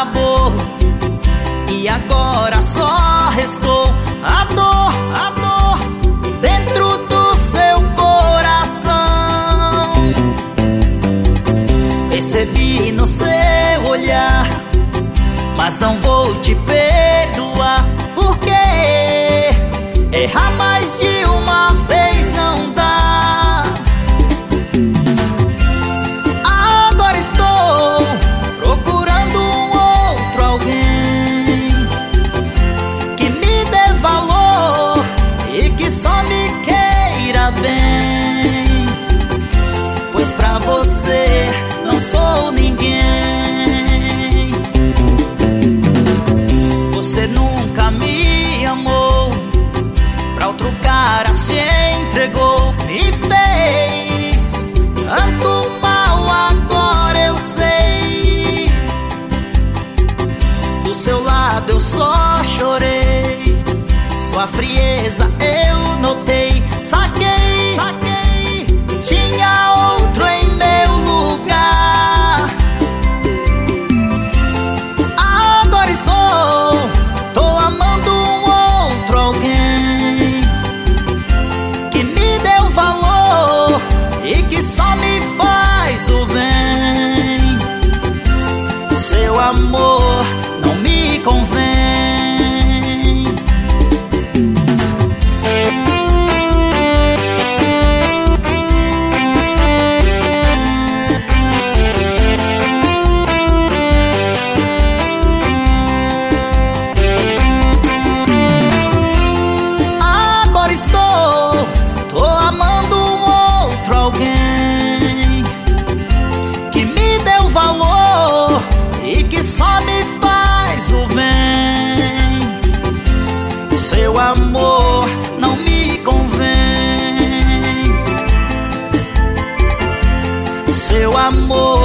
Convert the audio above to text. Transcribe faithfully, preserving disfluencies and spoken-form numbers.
acabou e agora só restou a dor, a dor dentro do seu coração. Percebi no seu olhar, mas não vou te perdoar, porque errar mais de uma vez não dá. Agora estou procurando um outro alguém que me dê valor e que só me queira bem, pois pra você não sou ninguém. Você nunca me amou, pra outro cara se entregou, me fez tanto mal, agora eu sei. Do seu lado eu só chorei, sua frieza eu notei. Saquei, saquei, tinha outro em meu lugar. Agora estou, tô amando um outro alguém que me deu valor e que só me faz o bem. Seu amor não me convém. Agora estou, tô amando um outro alguém que me deu valor e que só me faz o bem. Seu amor não me convém. Seu amor